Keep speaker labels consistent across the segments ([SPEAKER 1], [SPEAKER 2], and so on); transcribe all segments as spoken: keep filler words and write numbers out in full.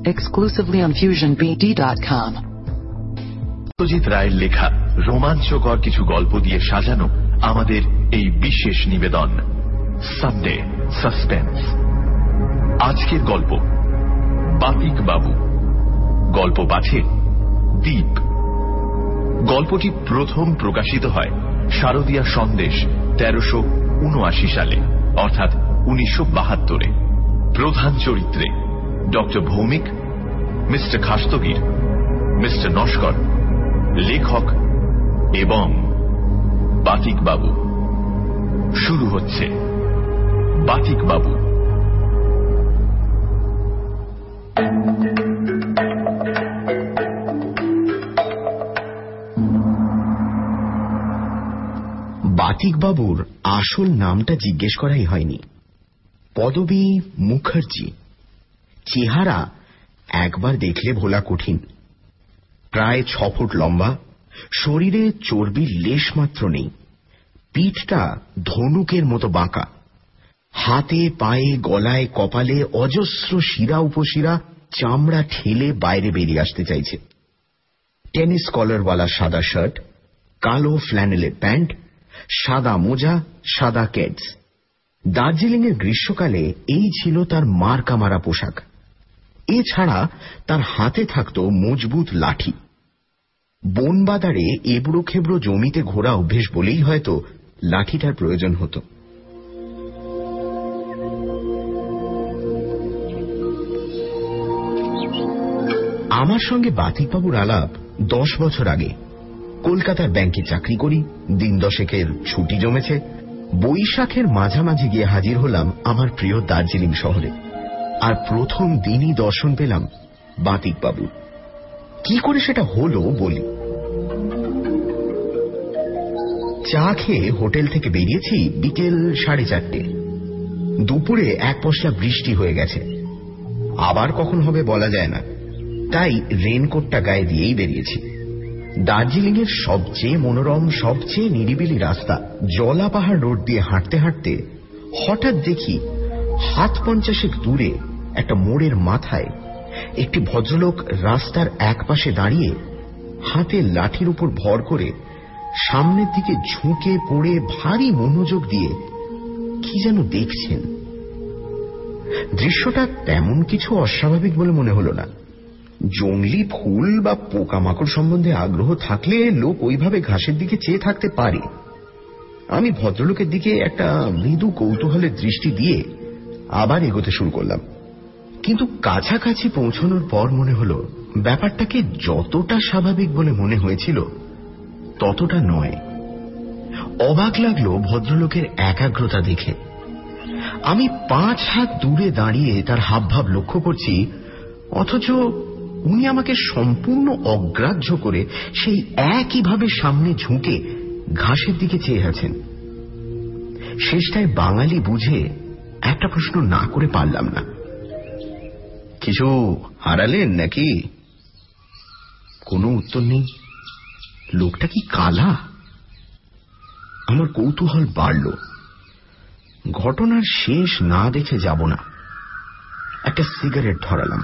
[SPEAKER 1] exclusively on fusion b d dot com.
[SPEAKER 2] Satyajit রায়ের লেখা রোমাঞ্চকর কিছু গল্প দিয়ে সাজানো আমাদের এই বিশেষ নিবেদন সানডে সাসপেন্স। আজকের গল্প বাতিক বাবু। গল্প পাঠে দীপ। গল্পটি প্রথম প্রকাশিত হয় শারদীয়া সন্দেশ তেরোশো উনআশি সালে, অর্থাৎ উনিশশো বাহাত্তরে। প্রধান চরিত্রে doctor Bhowmik, mister Khastagir, mister Naskar, লেখক এবং বাতিক বাবু। শুরু হচ্ছে বাতিক বাবু।
[SPEAKER 3] বাতিক বাবুর আসল নামটা জিজ্ঞেস করাই হয়নি। পদবী মুখার্জি। চেহারা একবার দেখলে ভোলা কঠিন। প্রায় ছ ফুট লম্বা, শরীরে চর্বির লেশ মাত্র নেই, পিঠটা ধনুকের মতো বাঁকা, হাতে পায়ে গলায় কপালে অজস্র শিরা উপশিরা চামড়া ঠেলে বাইরে বেরিয়ে আসতে চাইছে। টেনিস কলারওয়ালা সাদা শার্ট, কালো ফ্ল্যানেলের প্যান্ট, সাদা মোজা, সাদা কেডস। দার্জিলিংয়ের গ্রীষ্মকালে এই ছিল তার মার্কা মারা পোশাক। এছাড়া তার হাতে থাকত মজবুত লাঠি। বনবাদারে এবড়ো খেবড়ো জমিতে ঘোরা অভ্যেস বলেই হয়তো লাঠিটার প্রয়োজন হতো। আমার সঙ্গে বাতিকবাবুর আলাপ দশ বছর আগে। কলকাতার ব্যাংকে চাকরি করি, দিন দশেকের ছুটি জমেছে। বৈশাখের মাঝামাঝি গিয়ে হাজির হলাম আমার প্রিয় দার্জিলিং শহরে। আর প্রথম দিনই দর্শন পেলাম বাতিকবাবু। কি করে সেটা হলো বলি। চা খেয়ে হোটেল থেকে বেরিয়েছি বিকেল সাড়ে চারটে। দুপুরে এক পশলা বৃষ্টি হয়ে গেছে, আবার কখন হবে বলা যায় না, তাই রেনকোটটা গায়ে দিয়েই বেরিয়েছি। দার্জিলিং এর সবচেয়ে মনোরম, সবচেয়ে নিরিবিলি রাস্তা জলা পাহাড় রোড দিয়ে হাঁটতে হাঁটতে হঠাৎ দেখি হাত পঞ্চাশেক দূরে একটা মোড়ের মাথায় একটি ভদ্রলোক রাস্তার এক পাশে দাঁড়িয়ে হাতে লাঠির উপর ভর করে সামনের দিকে ঝুঁকে পড়ে ভারী মনোযোগ দিয়ে কি যেন দেখছেন। দৃশ্যটা তেমন কিছু অস্বাভাবিক বলে মনে হল না। জংলি ফুল বা পোকামাকড় সম্বন্ধে আগ্রহ থাকলে লোক ওইভাবে ঘাসের দিকে চেয়ে থাকতে পারে। আমি ভদ্রলোকের দিকে একটা মৃদু কৌতূহলের দৃষ্টি দিয়ে আবার এগোতে শুরু করলাম। কিন্তু কাছাকাছি পৌঁছানোর পর মনে হল ব্যাপারটাকে যতটা স্বাভাবিক বলে মনে হয়েছিল ততটা নয়। অবাক লাগলো ভদ্রলোকের একাগ্রতা দেখে। আমি পাঁচ হাত দূরে দাঁড়িয়ে তার হাবভাব লক্ষ্য করছি, অথচ উনি আমাকে সম্পূর্ণ অগ্রাহ্য করে সেই একইভাবে সামনে ঝুঁকে ঘাসের দিকে চেয়ে আছেন। শেষটায় বাঙালি বুঝে একটা প্রশ্ন না করে পারলাম না, কিছু হারালেন নাকি? কোনো উত্তর নেই। লোকটা কি কালা? আমার কৌতূহল বাড়ল। ঘটনার শেষ না দেখে যাব না। একটা সিগারেট ধরালাম।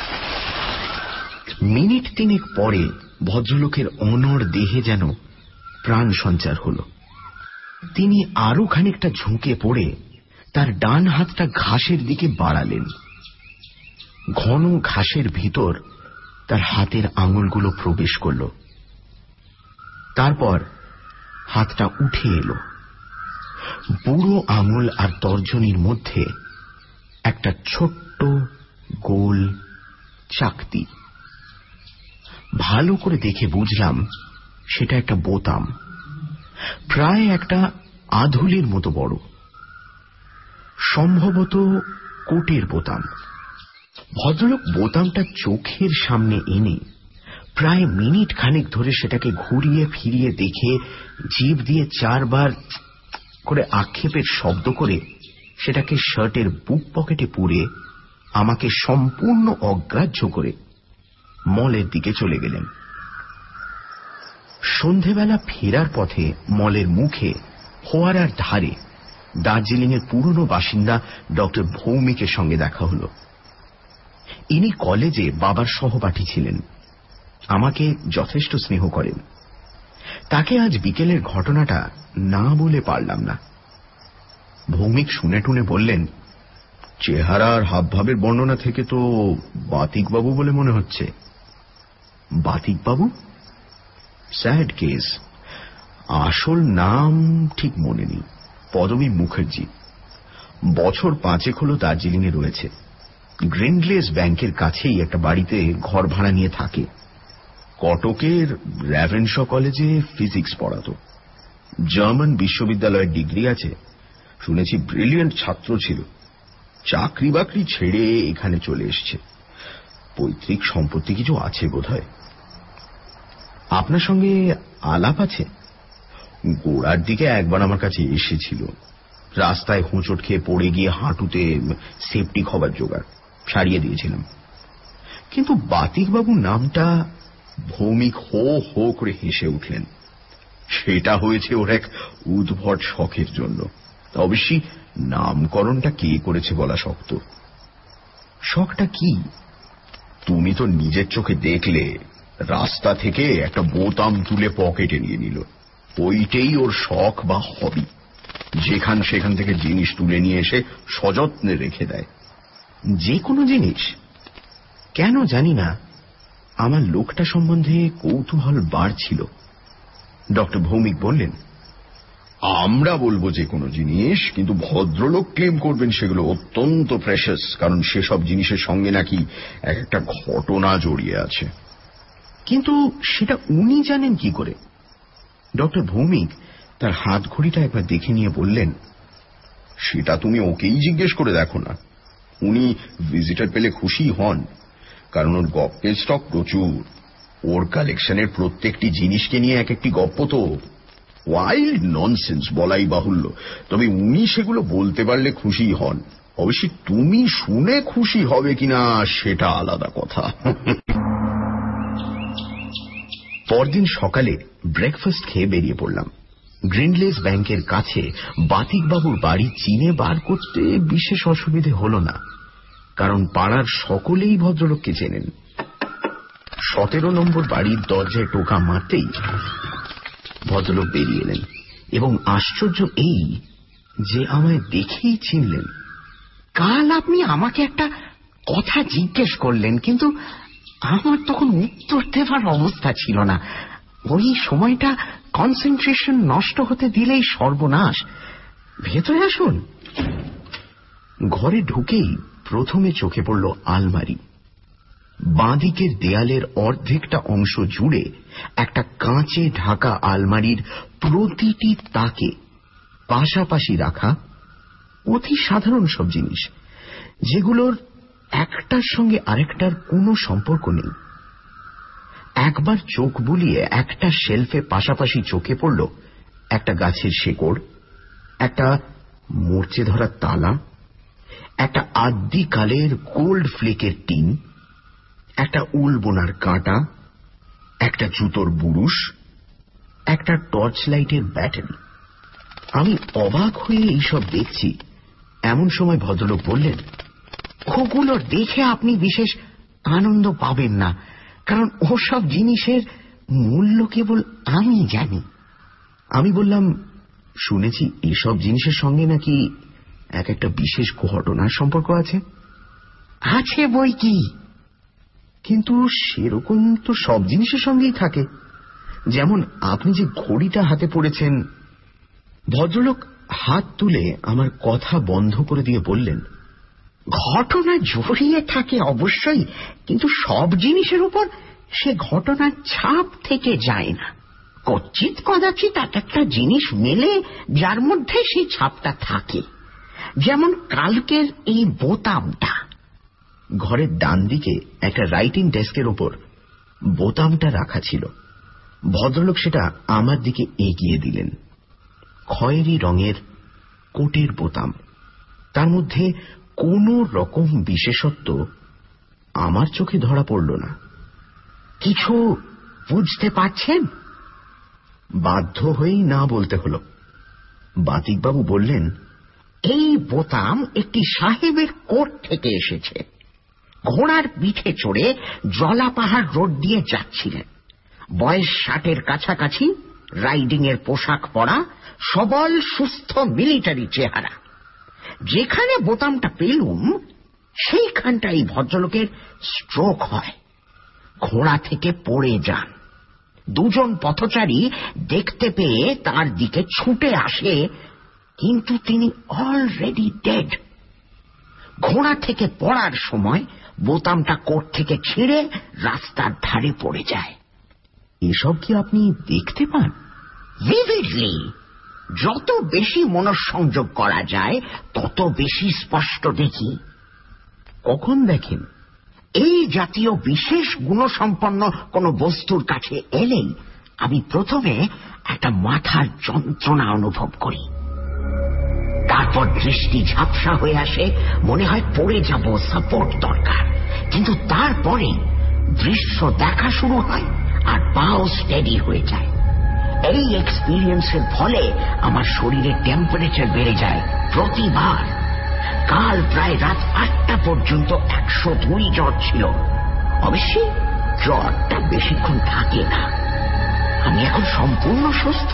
[SPEAKER 3] মিনিট তিনেক পরে ভদ্রলোকের অনড় দেহে যেন প্রাণ সঞ্চার হল। তিনি আরো খানিকটা ঝুঁকে পড়ে তার ডান হাতটা ঘাসের দিকে বাড়ালেন। ঘন ঘাসের ভিতর তার হাতের আঙুলগুলো প্রবেশ করল। তারপর হাতটা উঠে এলো। বুড়ো আঙুল আর তর্জনীর মধ্যে একটা ছোট্ট গোল চাকতি। ভালো করে দেখে বুঝলাম সেটা একটা বোতাম, প্রায় একটা আধুলির মতো বড়, সম্ভবত কোটের বোতাম। ভদ্রলোক বোতামটা চোখের সামনে এনে প্রায় মিনিট খানেক ধরে সেটাকে ঘুরিয়ে ফিরিয়ে দেখে জিভ দিয়ে চারবার করে আক্ষেপের শব্দ করে সেটাকে শার্টের বুক পকেটে পুরে আমাকে সম্পূর্ণ অগ্রাহ্য করে মলের দিকে চলে গেলেন। সন্ধেবেলা ফেরার পথে মলের মুখে ফোয়ারার ধারে দার্জিলিংয়ের পুরনো বাসিন্দা ডক্টর ভৌমিকের সঙ্গে দেখা হল। ইনি কলেজে বাবার সহপাঠী ছিলেন, আমাকে যথেষ্ট স্নেহ করেন। তাকে আজ বিকেলের ঘটনাটা না বলে পারলাম না। ভৌমিক শুনে টুনে বললেন, চেহারা আর হাবভাবের বর্ণনা থেকে তো বাতিকবাবু বলে মনে হচ্ছে। বাতিকবাবু? Sad case. আসল নাম ঠিক মনে নেই, পদবী মুখার্জি। বছর পাঁচেক হল দার্জিলিংয়ে রয়েছে। গ্রিনগ্লেস ব্যাংকের কাছেই একটা বাড়িতে ঘর ভাড়া নিয়ে থাকে। কটকের র্যাভেনশ কলেজে ফিজিক্স পড়াতো। জার্মান বিশ্ববিদ্যালয়ের ডিগ্রি আছে, শুনেছি ব্রিলিয়েন্ট ছাত্র ছিল। চাকরি বাকরি ছেড়ে এখানে চলে এসছে। পৈতৃক সম্পত্তি কিছু আছে বোধহয়। আপনার সঙ্গে আলাপ আছে? গোড়ার দিকে একবার আমার কাছে এসেছিল। রাস্তায় হোঁচট খেয়ে পড়ে গিয়ে হাঁটুতে সেপটিক হবার জোগাড়, সারিয়ে দিয়েছিলাম। কিন্তু বাতিকবাবুর নামটা... ভৌমিক হো হো করে হেসে উঠলেন। সেটা হয়েছে ওর এক উদ্ভট শখের জন্য। অবশ্যই নামকরণটা কে করেছে বলা শক্ত। শখটা কি? তুমি তো নিজের চোখে দেখলে। রাস্তা থেকে একটা বোতাম তুলে পকেটে নিয়ে নিল। ওইটাই ওর শখ বা হবি। যেখান সেখান থেকে জিনিস তুলে নিয়ে এসে সযত্নে রেখে দেয়। যে কোনো জিনিস? কেন জানি না, আমার লোকটা সম্বন্ধে কৌতূহল বাড়ছিল। ডক্টর ভৌমিক বললেন, আমরা বলবো যে কোনো জিনিস, কিন্তু ভদ্রলোক ক্লেম করবেন সেগুলো অত্যন্ত প্রেশাস, কারণ সেসব জিনিসের সঙ্গে নাকি এক একটা ঘটনা জড়িয়ে আছে। কিন্তু সেটা উনি জানেন কি করে? ডক্টর ভৌমিক তার হাত ঘড়িটা একবার দেখে নিয়ে বললেন, সেটা তুমি ওকেই জিজ্ঞেস করে দেখো না। উনি ভিজিটর পেলে খুশি হন, কারণ ওর গপ্পের স্টক প্রচুর। ওর কালেকশনের প্রত্যেকটি জিনিসকে নিয়ে এক একটি গপ্প তো ওয়াইল্ড ননসেন্স বলাই বাহুল্য। তবে উনি সেগুলো বলতে পারলে খুশি হন। অবশ্যই তুমি শুনে খুশি হবে কিনা সেটা আলাদা কথা। পরদিন সকালে ব্রেকফাস্ট খেয়ে বেরিয়ে পড়লাম। গ্রিনগ্লেস ব্যাংকের কাছে বাতিকবাবুর বাড়ি চিনে বার করতে বিশেষ অসুবিধে হল না, কারণ পাড়ার সকলেই ভদ্রলোককে চেনেন। সতেরো নম্বর বাড়ির দরজায় টোকা মারতেই ভদ্রলোক বেরিয়ে এলেন, এবং আশ্চর্য এই যে আমায় দেখেই চিনলেন। কাল আপনি আমাকে একটা কথা জিজ্ঞেস করলেন, কিন্তু আমার তখন উত্তর দেবার অবস্থা ছিল না। ওই সময়টা কনসেন্ট্রেশন নষ্ট হতে দিলেই সর্বনাশ। ভেতরে আসুন। ঘরে ঢুকেই প্রথমে চোখে পড়ল আলমারি। বাঁদিকের দেয়ালের অর্ধেকটা অংশ জুড়ে একটা কাঁচে ঢাকা আলমারির প্রতিটি তাকে পাশাপাশি রাখা অতি সাধারণ সব জিনিস, যেগুলোর একটার সঙ্গে আরেকটার কোনো সম্পর্ক নেই। একবার চোখ বুলিয়ে একটা শেলফে পাশাপাশি চোখে পড়ল একটা গাছের শেকড়, একটা মরচে ধরা তালা, একটা আদ্যিকালের গোল্ড ফ্লেকের টিন, একটা উল বোনার কাঁটা, একটা জুতোর বুরুশ, একটা টর্চ লাইটের ব্যাটারি। আমি অবাক হয়ে এইসব দেখছি, এমন সময় ভদ্রলোক বললেন, ওগুলো দেখে আপনি বিশেষ আনন্দ পাবেন না, কারণ ওসব জিনিসের মূল্য কেবল আমি জানি। আমি বললাম, শুনেছি এসব জিনিসের সঙ্গে নাকি এক একটা বিশেষ ঘটনার সম্পর্ক আছে। আছে বই কি, কিন্তু সেরকম তো সব জিনিসের সঙ্গেই থাকে। যেমন আপনি যে ঘড়িটা হাতে পড়েছেন। ভদ্রলোক হাত তুলে আমার কথা বন্ধ করে দিয়ে বললেন, ঘটনা জড়িয়ে থাকে অবশ্যই, কিন্তু সব জিনিসের উপর সে ঘটনার ছাপ থেকে যায় না। কচিত কদাচিৎ এক একটা জিনিস মেলে যার মধ্যে সেই ছাপটা থাকে। যেমন কালকের এই বোতামটা। ঘরের ডান দিকে একটা রাইটিং ডেস্কের ওপর বোতামটা রাখা ছিল। ভদ্রলোক সেটা আমার দিকে এগিয়ে দিলেন। খয়েরি রঙের কোটের বোতাম, তার মধ্যে কোন রকম বিশেষত্ব আমার চোখে ধরা পড়ল না। কিছু বুঝতে পারছেন? বাধ্য হয়েই না বলতে হল। বাতিকবাবু বললেন, এই বোতাম একটি সাহেবের কোট থেকে এসেছে।
[SPEAKER 4] ঘোড়ার পিঠে চড়ে জলাপাহাড় রোড দিয়ে যাচ্ছিলেন। বয়স ষাটের কাছাকাছি, রাইডিং এর পোশাক পরা, সবল সুস্থ মিলিটারি চেহারা। যেখানে বোতামটা পেলুম সেইখানটা এই ভদ্রলোকের স্ট্রোক হয়, ঘোড়া থেকে পড়ে যান। দুজন পথচারী দেখতে পেয়ে তার দিকে ছুটে আসে, কিন্তু তিনি অলরেডি ডেড। ঘোড়া থেকে পড়ার সময় বোতামটা কোট থেকে ছিঁড়ে রাস্তার ধারে পড়ে যায়।
[SPEAKER 3] এসব কি আপনি দেখতে পান?
[SPEAKER 4] ভিভিডলি। যত বেশি মনঃসংযোগ করা যায় তত বেশি স্পষ্ট দেখি।
[SPEAKER 3] কখন দেখেন?
[SPEAKER 4] এই জাতীয় বিশেষ গুণসম্পন্ন কোন বস্তুর কাছে এলেই আমি প্রথমে একটা মাথার যন্ত্রণা অনুভব করি। তারপর দৃষ্টি ঝাপসা হয়ে আসে, মনে হয় পড়ে যাব, সাপোর্ট দরকার। কিন্তু তারপরে দৃশ্য দেখা শুরু হয় আর পাও স্টেডি হয়ে যায়। এই এক্সপিরিয়েন্সের ফলে আমার শরীরের টেম্পারেচার বেড়ে যায় প্রতিবার। কাল প্রায় রাত আটটা পর্যন্ত একশো দুই জ্বর ছিল। অবশ্যই জ্বরটা বেশিক্ষণ থাকে না। আমি এখন সম্পূর্ণ সুস্থ।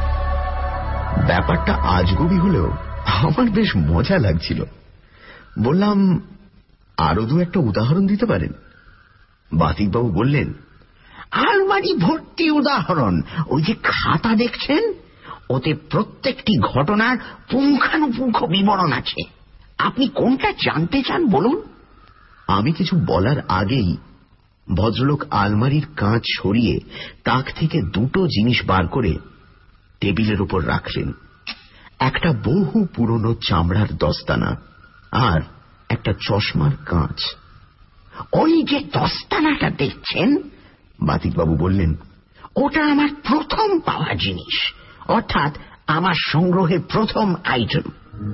[SPEAKER 3] ব্যাপারটা আজগুবি হলেও আমার বেশ মজা লাগছিল। বললাম, আরো দু একটা উদাহরণ দিতে পারেন? বাতিকবাবু বললেন,
[SPEAKER 4] আলমারি ভর্তি উদাহরণ। ওই যে খাতা দেখছেন, ওতে প্রত্যেকটি ঘটনার পুঙ্খানুপুঙ্খ বিবরণ আছে। আপনি কোনটা জানতে চান বলুন।
[SPEAKER 3] আমি কিছু বলার আগেই ভদ্রলোক আলমারির কাঁচ সরিয়ে তাক থেকে দুটো জিনিস বার করে টেবিলের উপর রাখলেন। একটা বহু পুরনো চামড়ার দস্তানা আর একটা চশমার কাঁচ।
[SPEAKER 4] ওই যে দস্তানাটা দেখছেন,
[SPEAKER 3] বাতিকবাবু বললেন,
[SPEAKER 4] ওটা আমার প্রথম পাওয়া জিনিস, অর্থাৎ আমার সংগ্রহের প্রথম আইটেম।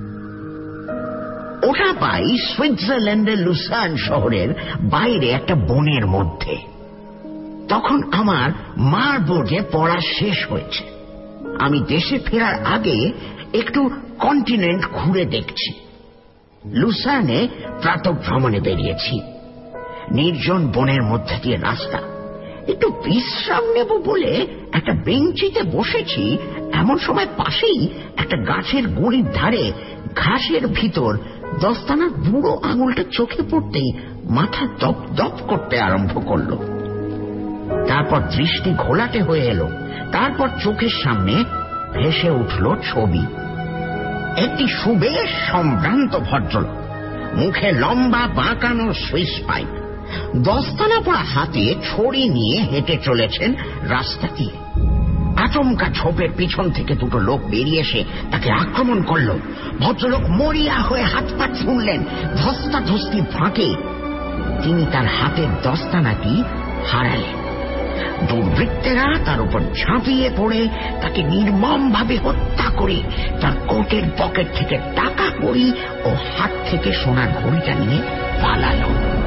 [SPEAKER 4] ওটা পাই সুইজারল্যান্ডের লুসার্ন শহরের বাইরে একটা বনের মধ্যে। তখন আমার মারবোর্গে পড়া শেষ হয়েছে। আমি দেশে ফেরার আগে একটু কন্টিনেন্ট ঘুরে দেখছি। লুসার্নে প্রাতঃ ভ্রমণে বেরিয়েছি। নির্জন বনের মধ্যে দিয়ে রাস্তা। একটু বিশ্রাম নেব বলে একটা বেঞ্চিতে বসেছি, এমন সময় পাশেই একটা গাছের গুঁড়ির ধারে ঘাসের ভিতর দস্তানার বুড়ো আঙুলটা চোখে পড়তেই মাথা দপ দপ করতে আরম্ভ করল। তারপর দৃষ্টি ঘোলাটে হয়ে এলো। তারপর চোখের সামনে ভেসে উঠল ছবি। একটি সুবেশ সম্ভ্রান্ত ভদ্রলোক, মুখে লম্বা বাঁকানো সুইস পাইপ, দস্তানা পড়া হাতে ছড়ি নিয়ে হেঁটে চলেছেন রাস্তা দিয়ে। আচমকা ঝোপের পিছন থেকে দুটো লোক বেরিয়ে এসে তাকে আক্রমণ করল। ভদ্রলোক মরিয়া হয়ে হাত পা ছুঁড়লেন। ধস্তাধস্তির ফাঁকে তিনি তার হাতের দস্তানাটি হারালেন। দুর্বৃত্তেরা তার উপর ঝাঁপিয়ে পড়ে তাকে নির্মম ভাবে হত্যা করে তার কোটের পকেট থেকে টাকা কড়ি ও হাত থেকে সোনার ঘড়িটা নিয়ে পালালো।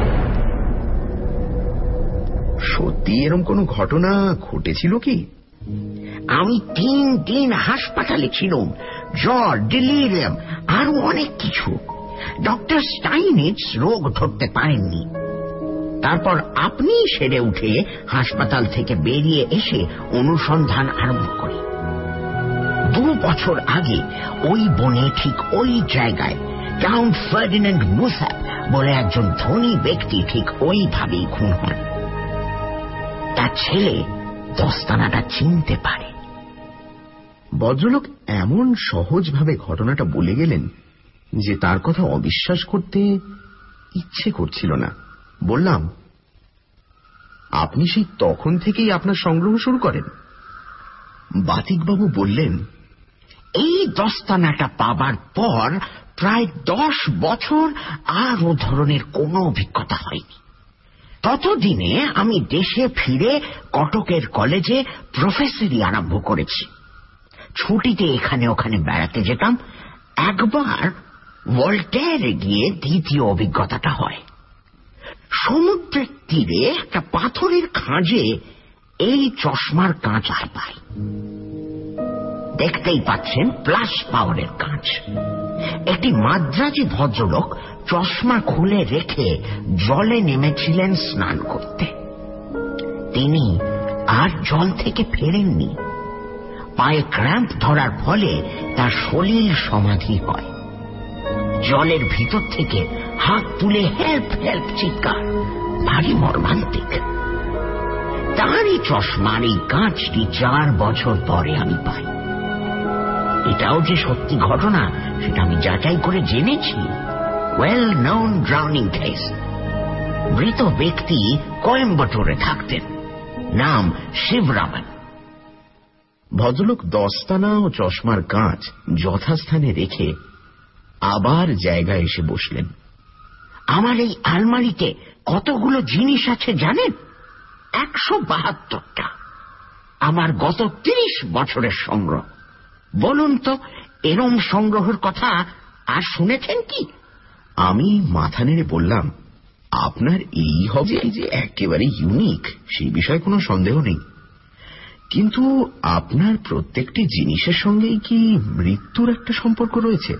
[SPEAKER 3] সত্যি এরকম কোনো ঘটনা ঘটেছিল কি?
[SPEAKER 4] আমি তিন দিন হাসপাতালে ছিলাম, জ্বর, ডিলিরিয়াম, আরো অনেক কিছু। ডক্টর স্টাইনিটস রোগ ধরতে পারেননি। তারপর আপনি সেরে উঠে হাসপাতাল থেকে বেরিয়ে এসে অনুসন্ধান আরম্ভ করি। দু বছর আগে ওই বনে ঠিক ওই জায়গায় কাউন্ট ফার্ডিন্যান্ড মুসাপ বলে একজন ধনী ব্যক্তি ঠিক ওইভাবেই খুন হন। তার ছেলে দস্তানাটা চিনতে পারে।
[SPEAKER 3] ভদ্রলোক এমন সহজভাবে ঘটনাটা বলে গেলেন যে তার কথা অবিশ্বাস করতে ইচ্ছে করছিল না। বললাম, আপনি সেই তখন থেকেই আপনার সংগ্রহ শুরু করেন? বাতিকবাবু বললেন,
[SPEAKER 4] এই দস্তানাটা পাবার পর প্রায় দশ বছর আর ও ধরনের কোনো অভিজ্ঞতা হয়নি। ততদিনে আমি দেশে ফিরে কটকের কলেজে প্রফেসরি আরম্ভ করেছি। ছুটিতে এখানে ওখানে বেড়াতে যেতাম। একবার ভল্টেয়ারে গিয়ে দ্বিতীয় অভিজ্ঞতাটা হয়। সমুদ্রের তীরে একটা পাথরের খাঁজে এই চশমার কাঁচ আর পাই। দেখতেই পাচ্ছেন প্লাস পাওয়ারের কাঁচ। একটি মাদ্রাজি ভদ্রলোক চশমা খুলে রেখে জলে নেমেছিলেন স্নান করতে। তিনি আর জল থেকে ফেরেননি। পায়ে ক্র্যাম্প ধরার ফলে তার সলিল সমাধি হয়। জলের ভিতর থেকে হাত তুলে হেল্প হেল্প চিৎকার, ভারী মর্মান্তিক। তারই চশমার এই কাঁচটি চার বছর পরে আমি পাই। এটাও যে সত্যি ঘটনা সেটা আমি যাচাই করে জেনেছি। Well known drowning case. মৃত ব্যক্তি কোয়েম্বাটোরে থাকতেন, নাম শিবরামন।
[SPEAKER 3] ভদ্রলোক দস্তানা ও চশমার কাঁচ যথাস্থানে রেখে আবার জায়গায় এসে বসলেন।
[SPEAKER 4] আমার এই আলমারিতে কতগুলো জিনিস আছে জানেন? একশো বাহাত্তরটা। আমার গত তিরিশ বছরের সংগ্রহ। বলুন তো, এরম সংগ্রহের কথা আর শুনেছেন কি?
[SPEAKER 3] আমি মাথা নেড়ে বললাম, আপনার এই হবে যে একেবারে ইউনিক, সেই বিষয়ে কোনো সন্দেহ নেই, কিন্তু আপনার প্রত্যেকটি জিনিসের সঙ্গেই কি মৃত্যুর একটা সম্পর্ক রয়েছে?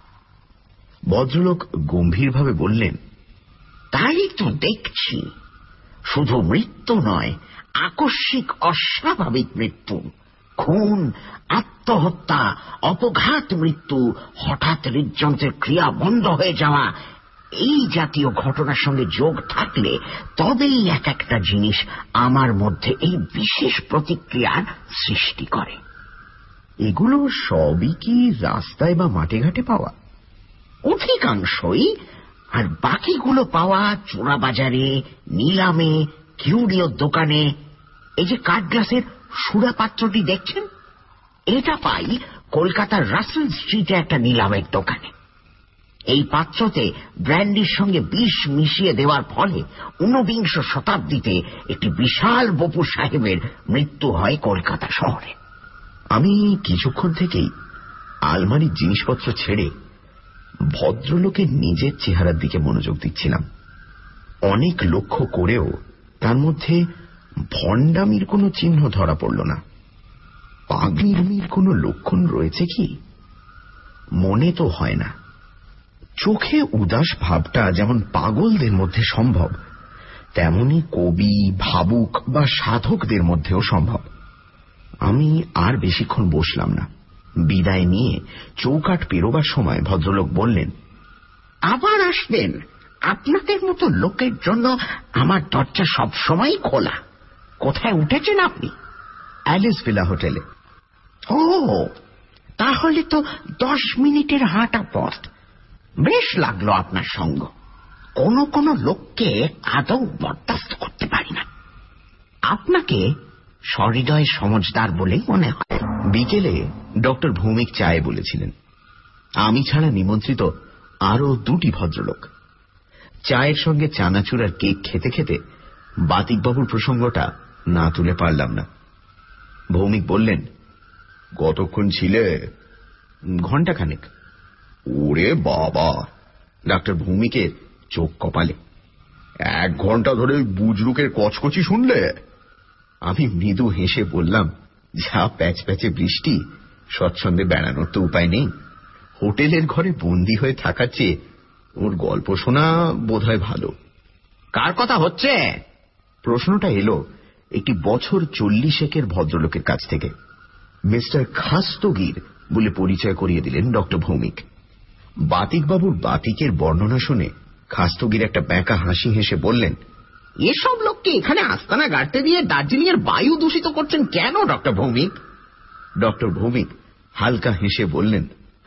[SPEAKER 3] ভদ্রলোক গম্ভীরভাবে বললেন,
[SPEAKER 4] তাই তো দেখছি। শুধু মৃত্যু নয়, আকস্মিক অস্বাভাবিক মৃত্যু, খুন, আত্মহত্যা, অপঘাত মৃত্যু, হঠাৎ হৃদযন্ত্রের ক্রিয়া বন্ধ হয়ে যাওয়া, এই জাতীয় ঘটনার সঙ্গে যোগ থাকলে তবেই এক একটা জিনিস আমার মধ্যে এই বিশেষ প্রতিক্রিয়ার সৃষ্টি করে।
[SPEAKER 3] এগুলো সবই কি রাস্তায় বা মাঠে ঘাটে পাওয়া?
[SPEAKER 4] অধিকাংশই। আর বাকিগুলো পাওয়া চোরা বাজারে, নিলামে, কিউরিওর দোকানে। এই যে কাঠ গ্লাসের সুরা পাত্রটি দেখছেন, এটা পাই কলকাতার রাসেল স্ট্রিটে একটা নিলামের দোকানে। এই পাত্রতে ব্র্যান্ডির সঙ্গে বিষ মিশিয়ে দেওয়ার ফলে ঊনবিংশ শতাব্দীতে একটি বিশাল বপু সাহেবের মৃত্যু হয় কলকাতা শহরে।
[SPEAKER 3] আমি কিছুক্ষণ থেকেই আলমারির জিনিসপত্র ছেড়ে ভদ্রলোকের নিজের চেহারার দিকে মনোযোগ দিচ্ছিলাম। অনেক লক্ষ্য করেও তার মধ্যে ভণ্ডামির কোনো চিহ্ন ধরা পড়ল না। পাগলামির কোনো লক্ষণ রয়েছে কি? মনে তো হয় না। চোখে উদাস ভাবটা যেমন পাগলদের মধ্যে সম্ভব, তেমনি কবি, ভাবুক বা সাধকদের মধ্যেও সম্ভব। আমি আর বেশিক্ষণ বসলাম না। বিদায় নিয়ে চৌকাঠ পেরোবার সময় ভদ্রলোক বললেন,
[SPEAKER 4] আবার আসবেন। আপনাদের মতো লোকের জন্য আমার দরজা সবসময় খোলা। কোথায় উঠেছেন আপনি?
[SPEAKER 3] অ্যালিস ভিলা হোটেলে।
[SPEAKER 4] ও, তাহলে তো দশ মিনিটের হাঁটা পথ। বেশ লাগলো আপনার সঙ্গ। কোন কোন লোককে আদৌ বরদাস্ত করতে পারি না। আপনাকে সহৃদয় সমজদার বলেই মনে হয়।
[SPEAKER 3] বিকেলে ডক্টর ভৌমিক চায়ে বলেছিলেন। আমি ছাড়া নিমন্ত্রিত আরো দুটি ভদ্রলোক। চায়ের সঙ্গে চানাচুর আর কেক খেতে খেতে বাতিকবাবুর প্রসঙ্গটা না তুলে পারলাম না। ভৌমিক বললেন, কতক্ষণ ছিলে? ঘণ্টাখানেক। ওরে বাবা! ডাক্তার ভৌমিকের চোখ কপালে। এক ঘন্টা ধরে বুজরুকের কচকচি শুনলে? আমি মৃদু হেসে বললাম, যা প্যাচ প্যাচে বৃষ্টি, স্বচ্ছন্দে বেড়ানোর তো উপায় নেই। হোটেলের ঘরে বন্দী হয়ে থাকার চেয়ে ওর গল্প শোনা বোধহয় ভালো।
[SPEAKER 4] কার কথা হচ্ছে?
[SPEAKER 3] প্রশ্নটা এলো একটি বছর চল্লিশেকের ভদ্রলোকের কাছ থেকে। মিস্টার খাস্তগির বলে পরিচয় করিয়ে দিলেন ডক্টর ভৌমিক। বাতিকবাবুর বাতিকের বর্ণনা শুনে খাস্তগির একটা ব্যাঁকা হাসি হেসে বললেন,
[SPEAKER 4] এসব লোককে এখানে আস্তানা গাড়তে দিয়ে দার্জিলিং এর বায়ু দূষিত করছেন কেন ডক্টর ভৌমিক?
[SPEAKER 3] ডক্টর ভৌমিক হালকা হেসে বললেন,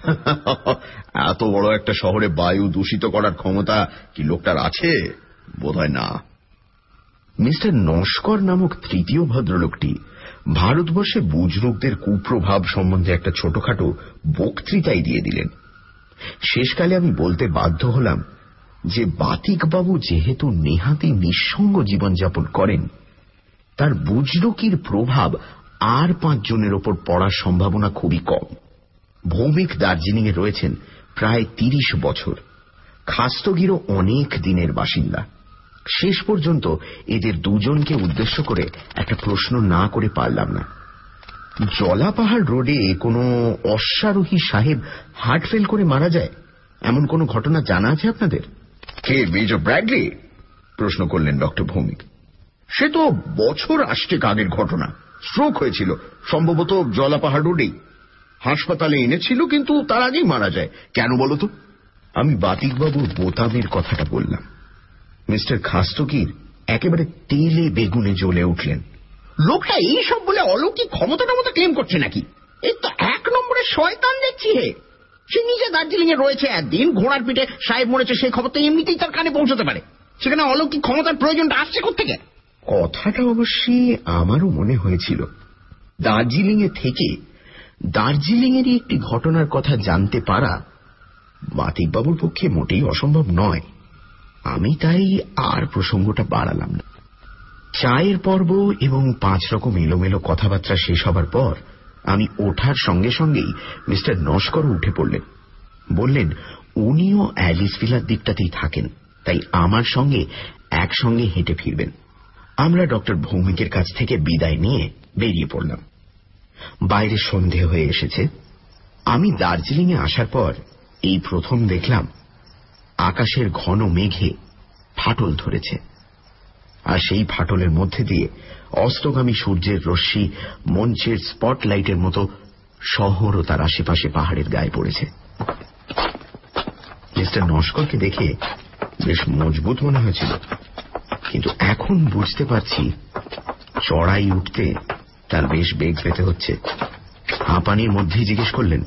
[SPEAKER 3] এত বড় একটা শহরে বায়ু দূষিত করার ক্ষমতা কি লোকটার আছে? বোধহয় না। মিস্টার নস্কর নামক তৃতীয় ভদ্রলোকটি ভারতবর্ষে বুজরুকদের কুপ্রভাব সম্বন্ধে একটা ছোটখাটো বক্তৃতাই দিয়ে দিলেন। শেষকালে আমি বলতে বাধ্য হলাম যে বাতিকবাবু যেহেতু নেহাতি নিঃসঙ্গ জীবনযাপন করেন, তার বুজরুকির প্রভাব আর পাঁচজনের ওপর পড়ার সম্ভাবনা খুবই কম। ভৌমিক দার্জিলিংয়ে রয়েছেন প্রায় তিরিশ বছর। খাস্তগিরও অনেক দিনের বাসিন্দা। শেষ পর্যন্ত এদের দুজনকে উদ্দেশ্য করে একটা প্রশ্ন না করে পারলাম না। জলাপাহাড় রোডে কোনো অশ্বারোহী সাহেব হার্ট ফেল করে মারা যায় এমন কোনো ঘটনা জানা আছে আপনাদের?
[SPEAKER 5] কে, মেজর ব্র্যাডলি? প্রশ্ন করলেন ডক্টর ভৌমিক। সে তো বছর আষ্টেক আগের ঘটনা। স্ট্রোক হয়েছিল সম্ভবত জলাপাহাড় রোডেই। হাসপাতালে এনেছিল, কিন্তু তার আগেই মারা যায়। কেন বলো তো?
[SPEAKER 3] আমি বাতিকবাবুর বোতামের কথাটা বললাম। মিস্টার খাস্তগির একেবারে তেলে বেগুনে জ্বলে উঠলেন।
[SPEAKER 5] লোকটা এইসব বলে অলৌকিক ক্ষমতা টমতা ক্লেম করছে নাকি? এই তো এক নম্বরের শয়তান দেখছি হে। সে নিজে দার্জিলিং এ রয়েছে একদিন, ঘোড়ার পিঠে সাহেব মরেছে সেই খবরটা এমনিতেই তার কানে পৌঁছতে পারে। সেখানে অলৌকিক ক্ষমতার প্রয়োজনটা আসছে কোত্থেকে?
[SPEAKER 3] কথাটা অবশ্যই আমারও মনে হয়েছিল। দার্জিলিং এ থেকে দার্জিলিং এরই একটি ঘটনার কথা জানতে পারা বাতিকবাবুর পক্ষে মোটেই অসম্ভব নয়। আমি তাই আর প্রসঙ্গটা বাড়ালাম না। চায়ের পর্ব এবং পাঁচ রকম এলোমেলো কথাবার্তা শেষ হবার পর আমি ওঠার সঙ্গে সঙ্গেই মিস্টার নস্কর উঠে পড়লেন। বললেন উনিও অ্যালিস ভিলার দিকটাতেই থাকেন, তাই আমার সঙ্গে একসঙ্গে হেঁটে ফিরবেন। আমরা ডক্টর ভৌমিকের কাছ থেকে বিদায় নিয়ে বেরিয়ে পড়লাম। বাইরে সন্ধে হয়ে এসেছে। আমি দার্জিলিংয়ে আসার পর এই প্রথম দেখলাম আকাশের ঘন মেঘে ফাটল ধরেছে, আর সেই ফাটলের মধ্যে দিয়ে অস্তগামী সূর্যের রশ্মি মঞ্চের স্পটলাইটের মতো শহর ও তার আশেপাশে পাহাড়ের গায়ে পড়েছে। মিস্টার নস্করকে দেখে বেশ মজবুত মনে হয়েছিল, কিন্তু এখন বুঝতে পারছি চড়াই উঠতে তার বেশ বেগ পেতে হচ্ছে। হাঁপানির মধ্যেই জিজ্ঞেস করলেন,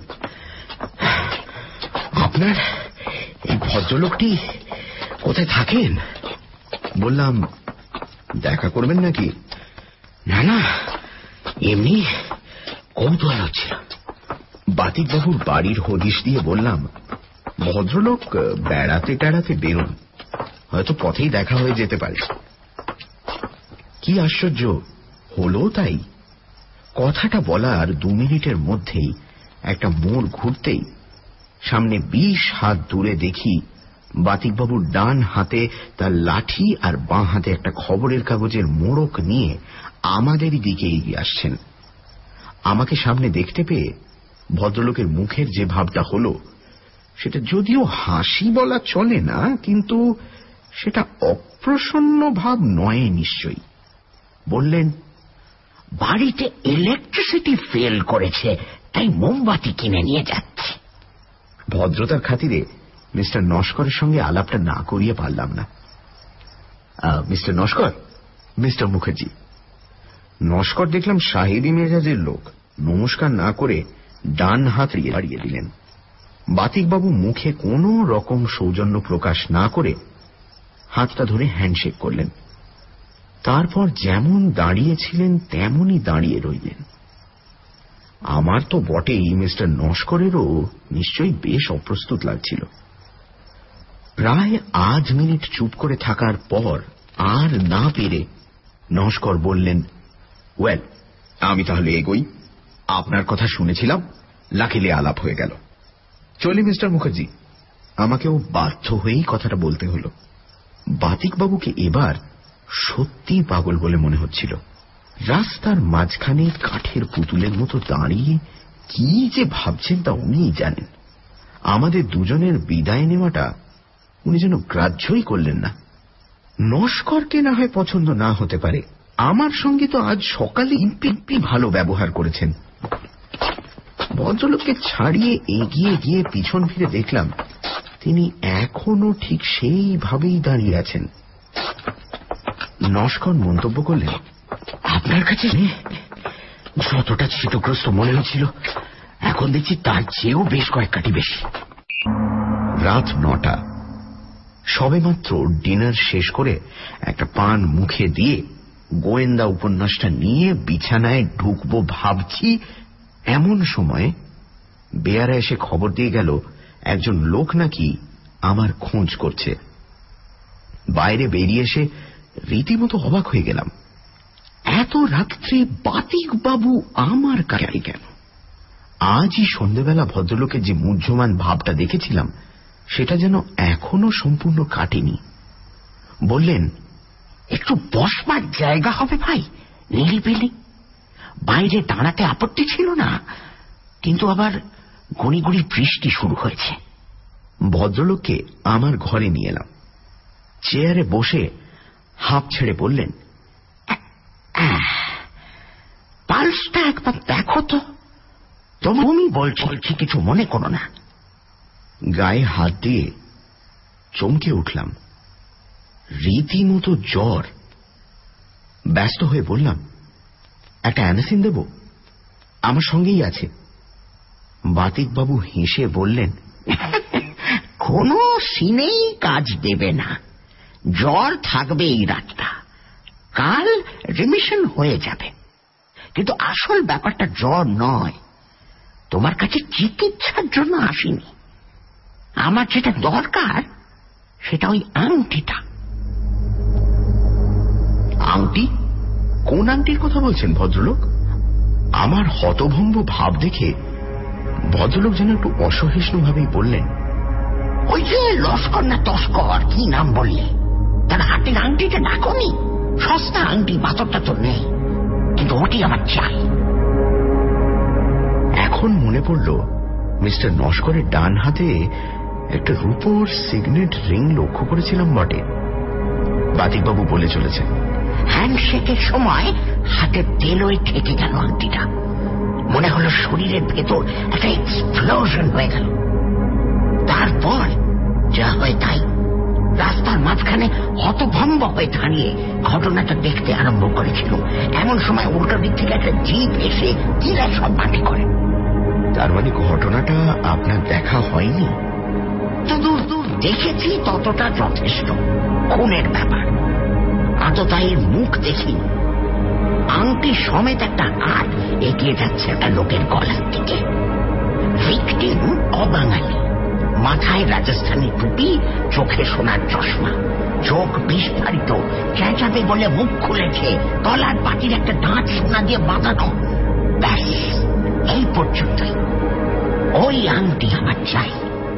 [SPEAKER 3] আপনার এই ভদ্রলোকটি কোথায় থাকেন? বললাম, দেখা করবেন নাকি? না না, এমনি কৌতূহল হচ্ছিল। বাতিকবাবুর বাড়ির হদিশ দিয়ে বললাম, ভদ্রলোক বেড়াতে টেড়াতে বেরোন, হয়তো পথেই দেখা হয়ে যেতে পারে। কি আশ্চর্য হলো তাই। কথাটা বলার দু মিনিটের মধ্যেই একটা মোড় ঘুরতেই সামনে বিশ হাত দূরে দেখি বাতিকবাবুর ডান হাতে তার লাঠি আর বাঁ হাতে একটা খবরের কাগজের মোড়ক নিয়ে আমাদেরই দিকে এগিয়ে আসছেন। আমাকে সামনে দেখতে পেয়ে ভদ্রলোকের মুখের যে ভাবটা হল, সেটা যদিও হাসি বলা চলে না, কিন্তু সেটা অপ্রসন্ন ভাব নয় নিশ্চয়ই। বললেন,
[SPEAKER 4] বাড়িতে ইলেকট্রিসিটি ফেল করেছে, তাই মোমবাতি কিনে নিয়ে যাচ্ছে।
[SPEAKER 3] ভদ্রতার খাতিরে মিস্টার নস্করের সঙ্গে আলাপটা না করিয়ে পারলাম না। Mister Naskar, mister Mukherjee. নস্কর দেখলাম সাহেবী মেজাজের লোক, নমস্কার না করে ডান হাত বাড়িয়ে দিলেন। বাতিকবাবু মুখে কোনো রকম সৌজন্য প্রকাশ না করে হাতটা ধরে হ্যান্ডশেক করলেন। তারপর যেমন দাঁড়িয়েছিলেন তেমনই দাঁড়িয়ে রইলেন। আমার তো বটেই, মিস্টার নস্করেরও নিশ্চয়ই বেশ অপ্রস্তুত লাগছিল। প্রায় আধ মিনিট চুপ করে থাকার পর আর না পেরে নস্কর বললেন, ওয়েল, আমি তাহলে এগোই। আপনার কথা শুনেছিলাম, লাকিলে আলাপ হয়ে গেল। চলি মিস্টার মুখার্জি। আমাকেও বাধ্য হয়েই কথাটা বলতে হল। বাতিকবাবুকে এবার সত্যি পাগল বলে মনে হচ্ছিল। রাস্তার মাঝখানে কাঠের পুতুলের মতো দাঁড়িয়ে কি যে ভাবছেন তা উনিই জানেন। আমাদের দুজনের বিদায় নেওয়াটা উনি যেন গ্রাহ্যই করলেন না। নস্করকে না হয় পছন্দ না হতে পারে, আমার সঙ্গে তো আজ সকালে ইম্পি ভালো ব্যবহার করেছেন। ভদ্রলোককে ছাড়িয়ে এগিয়ে গিয়ে পিছন ফিরে দেখলাম তিনি এখনো ঠিক সেইভাবেই দাঁড়িয়ে আছেন। নস্কর মন্তব্য করলেন, আপনার কাছে যতটা চিতগ্রস্ত মনে হচ্ছিল, এখন দেখছি তার চেয়েও বেশ কয়েক কাঠি বেশি। রাত নটা। সবেমাত্র ডিনার শেষ করে একটা পান মুখে দিয়ে গোয়েন্দা উপন্যাসটা নিয়ে বিছানায় ঢুকবো ভাবছি, এমন সময় বেয়ারা এসে খবর দিয়ে গেল একজন লোক নাকি আমার খোঁজ করছে। বাইরে বেরিয়ে এসে রীতিমতো অবাক হয়ে গেলাম। এত রাত্রে বাতিকবাবু আমার কাছে কেন? আজই সন্ধ্যেবেলা ভদ্রলোকের যে মুহ্যমান ভাবটা দেখেছিলাম, সেটা যেন এখনো সম্পূর্ণ কাটেনি। বললেন,
[SPEAKER 4] একটু বসবার জায়গা হবে ভাই, নিরিবিলি? বাইরে দাঁড়াতে আপত্তি ছিল না, কিন্তু আবার গুঁড়ি গুঁড়ি বৃষ্টি শুরু হয়েছে।
[SPEAKER 3] ভদ্রলোককে আমার ঘরে নিয়ে এলাম। চেয়ারে বসে হাঁপ ছেড়ে বললেন,
[SPEAKER 4] পালসটা একবার দেখো তো। তুমি বলছি, কিছু মনে করো না।
[SPEAKER 3] গায়ে হাত দিয়ে চমকে উঠলাম। রীতিমতো জ্বর। ব্যস্ত হয়ে বললাম, একটা অ্যানাসিন দেব? আমার সঙ্গেই আছে। বাতিকবাবু হেসে বললেন,
[SPEAKER 4] কোনো সিনেই কাজ দেবে না, জ্বর থাকবে এই রাতটা, কাল রিমিশন হয়ে যাবে। কিন্তু আসল ব্যাপারটা জ্বর নয়, তোমার কাছে চিকিৎসার জন্য আসিনি। আমার যেটা দরকার সেটা ওই আংটিটা।
[SPEAKER 3] আংটি? কোন আংটির কথা বলছেন ভদ্রলোক? আমার হতভম্ব ভাব দেখে ভদ্রলোক যেন একটু অসহিষ্ণু ভাবেই বললেন,
[SPEAKER 4] ওই যে লস্কর না তস্কর, কি নাম বললে, তার হাতের আংটিটা ডাকনি? সস্তা আংটি, পাথরটা তো নেই, কিন্তু ওটি আমার চাই।
[SPEAKER 3] এখন মনে পড়ল মিস্টার নস্করের ডান হাতে একটা রূপোর সিগনেট রিং লক্ষ্য করেছিলাম বটে। বাতিকবাবু বলে চলেছেন,
[SPEAKER 4] হ্যান্ডশেকের সময় হাতের তেলোয় ঠেকে গেল আংটিটা। মনে হলো শরীরের ভেতর একটা এক্সপ্লোশন হয়ে গেল। তারপর যা হয় তাই। রাস্তার মাঝখানে হতভম্ব হয়ে দাঁড়িয়ে ঘটনাটা দেখতে আরম্ভ করেছিল। এমন সময় উল্টো দিক থেকে একটা জিপ এসে কিরা সব মাটি করে।
[SPEAKER 3] তার মানে ঘটনাটা আপনার দেখা হয়নি?
[SPEAKER 4] দূর দূর দেখেছি, ততটা যথেষ্ট। খুনের ব্যাপার, আততায়ীর মুখ দেখি। আংটি সমেত একটা হাত এগিয়ে যাচ্ছে একটা লোকের গলার দিকে। ভিকটিম অবাঙালি, মাথায় রাজস্থানী টুপি, চোখে সোনার চশমা, চোখ বিস্ফারিত, চেঁচাবে বলে মুখ খুলেছে, তলার পাটির একটা দাঁত সোনা দিয়ে বাঁধানো। ব্যাস, এই পর্যন্তই। ওই আংটি আমার চাই।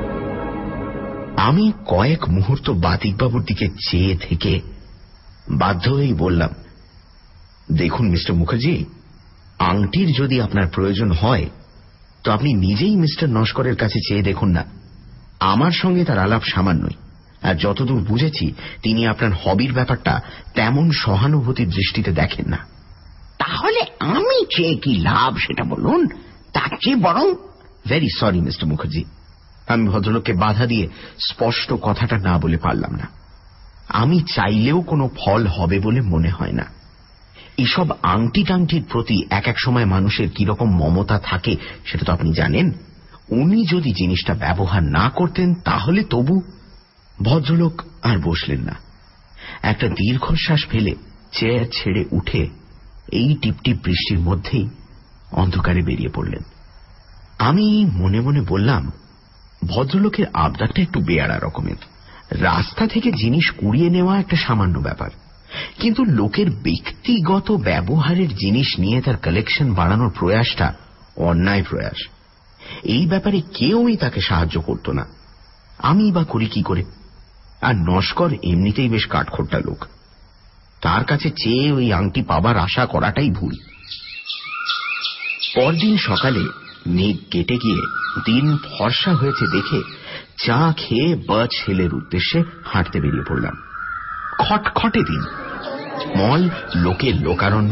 [SPEAKER 3] আমি কয়েক মুহূর্ত বাতিকবাবুর দিকে চেয়ে থেকে বাধ্য হয়েই বললাম, দেখুন মিস্টার মুখার্জি, আংটির যদি আপনার প্রয়োজন হয় তো আপনি নিজেই মিস্টার নস্করের কাছে চেয়ে দেখুন না। আমার সঙ্গে তার আলাপ সামান্যই, আর যতদূর বুঝেছি তিনি আপনার হবির ব্যাপারটা তেমন সহানুভূতির দৃষ্টিতে দেখেন না।
[SPEAKER 4] তাহলে আমি চেয়ে কি লাভ সেটা বলুন। তার চেয়ে বরং...
[SPEAKER 3] ভেরি সরি মিস্টার মুখার্জি, আমি ভদ্রলোককে বাধা দিয়ে স্পষ্ট কথাটা না বলে পারলাম না। আমি চাইলেও কোনো ফল হবে বলে মনে হয় না। এসব আংটি টাংটির প্রতি এক এক সময় মানুষের কিরকম মমতা থাকে সেটা তো আপনি জানেন। উনি যদি জিনিসটা ব্যবহার না করতেন তাহলে তবু। ভদ্রলোক আর বসলেন না। একটা দীর্ঘশ্বাস ফেলে চেয়ার ছেড়ে উঠে এই টিপটিপ বৃষ্টির মধ্যেই অন্ধকারে বেরিয়ে পড়লেন। আমি মনে মনে বললাম, ভদ্রলোকের আবদারটা একটু বেয়াড়া রকমের। রাস্তা থেকে জিনিস কুড়িয়ে নেওয়া একটা সামান্য ব্যাপার, কিন্তু লোকের ব্যক্তিগত ব্যবহারের জিনিস নিয়ে তার কালেকশন বাড়ানোর প্রয়াসটা অন্যায় প্রয়াস। এই ব্যাপারে কেউই তাকে সাহায্য করত না। আমি বা করি কি করে? আর নস্কর এমনিতেই বেশ কাঠখোট্টা লোক, তার কাছে চেয়ে ওই আংটি পাবার আশা করাটাই ভুল। পরদিন সকালে মেঘ কেটে গিয়ে দিন ফর্সা হয়েছে দেখে চা খেয়ে বার্চ হিলের উদ্দেশ্যে হাঁটতে বেরিয়ে পড়লাম। খটখটে দিন, মল লোকে লোকারণ্য।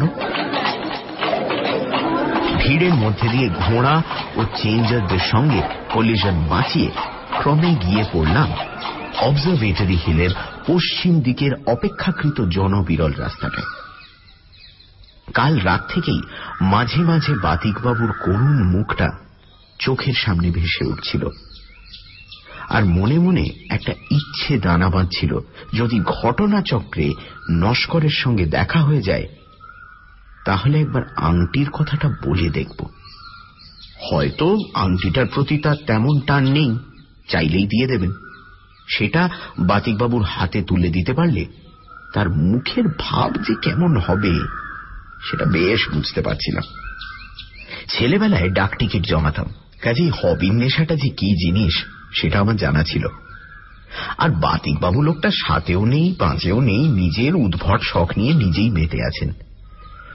[SPEAKER 3] ভিড়ের মধ্যে দিয়ে ঘোড়া ও চেঞ্জারদের সঙ্গে কলিশন বাঁচিয়ে ক্রমে গিয়ে পড়লাম অবজারভেটরি হিলের পশ্চিম দিকের অপেক্ষাকৃত জনবিরল রাস্তাটায়। কাল রাত থেকেই মাঝে মাঝে বাতিকবাবুর করুণ মুখটা চোখের সামনে ভেসে উঠছিল, আর মনে মনে একটা ইচ্ছে দানা বাঁধছিল, যদি ঘটনাচক্রে নস্করের সঙ্গে দেখা হয়ে যায় তাহলে একবার আংটির কথাটা বলে দেখব। হয়তো আংটিটার প্রতি তার তেমন টান নেই, চাইলেই দিয়ে দেবেন। সেটা বাতিকবাবুর হাতে তুলে দিতে পারলে তার মুখের ভাব যে কেমন হবে সেটা বেশ বুঝতে পারছিলাম। ছেলেবেলায় ডাক টিকিট জমাতাম, কাজেই হবির নেশাটা যে কি জিনিস সেটা আমার জানা ছিল। আর বাতিকবাবু লোকটা সাতেও নেই পাঁচেও নেই, নিজের উদ্ভট শখ নিয়ে নিজেই মেতে আছেন।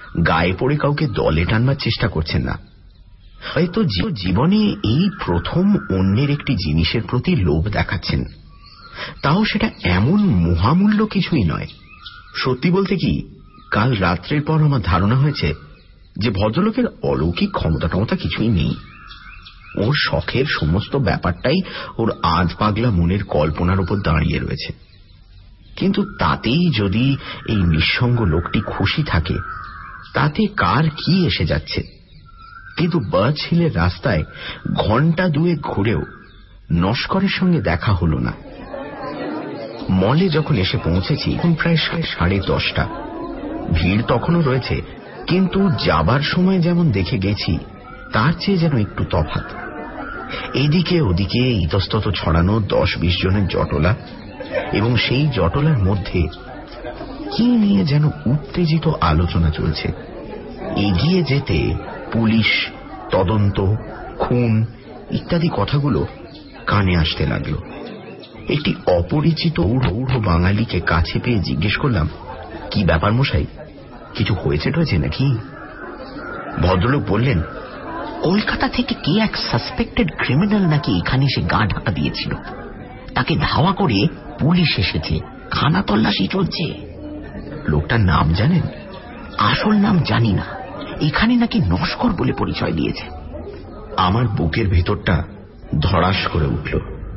[SPEAKER 3] গায়ে পড়ে কাউকে দলে টানবার চেষ্টা করছেন না। হয়তো জীবনে এই প্রথম অন্যের একটি জিনিসের প্রতি লোভ দেখাচ্ছেন, তাও সেটা এমন মহামূল্য কিছুই নয়। সত্যি বলতে কি, কাল রাত্রের পর আমার ধারণা হয়েছে যে ভদ্রলোকের অলৌকিক ক্ষমতা টমতা কিছুই নেই। ওর শখের সমস্ত ব্যাপারটাই ওর আধ পাগলা মনের কল্পনার উপর দাঁড়িয়ে রয়েছে। কিন্তু তাতেই যদি এই নিঃসঙ্গ লোকটি খুশি থাকে, তাতে কার কি এসে যাচ্ছে? কিন্তু বার্চ হিলের রাস্তায় ঘণ্টা দুয়েক ঘুরেও নস্করের সঙ্গে দেখা হল না। মলে যখন এসে পৌঁছেছি এখন প্রায় সাড়ে দশটা। ভিড় তখনও রয়েছে, কিন্তু যাবার সময় যেমন দেখে গেছি তার চেয়ে যেন একটু তফাৎ। এদিকে ওদিকে ইতস্তত ছড়ানো দশ বিশ জনের জটলা, এবং সেই জটলার মধ্যে কি নিয়ে যেন উত্তেজিত আলোচনা চলছে। এগিয়ে যেতে পুলিশ, তদন্ত, খুন ইত্যাদি কথাগুলো কানে আসতে লাগলো। একটি অপরিচিত ঔঢ় বাঙালিকে কাছে পেয়ে জিজ্ঞেস করলাম, কি ব্যাপার মশাই, কিছু হয়েছে টয়েছে নাকি? ভদ্রলোক বললেন,
[SPEAKER 4] কলকাতা থেকে কে এক সাসপেক্টেড ক্রিমিনাল নাকি এখানে এসে গা ঢাকা দিয়েছিল। তাকে ধাওয়া করে পুলিশ এসেছে, খানা তল্লাশি চলছে।
[SPEAKER 3] লোকটার নাম জানেন?
[SPEAKER 4] আসল নাম জানি না, এখানে নাকি নস্কর বলে পরিচয় দিয়েছে।
[SPEAKER 3] আমার বুকের ভেতরটা ধড়াস করে উঠল।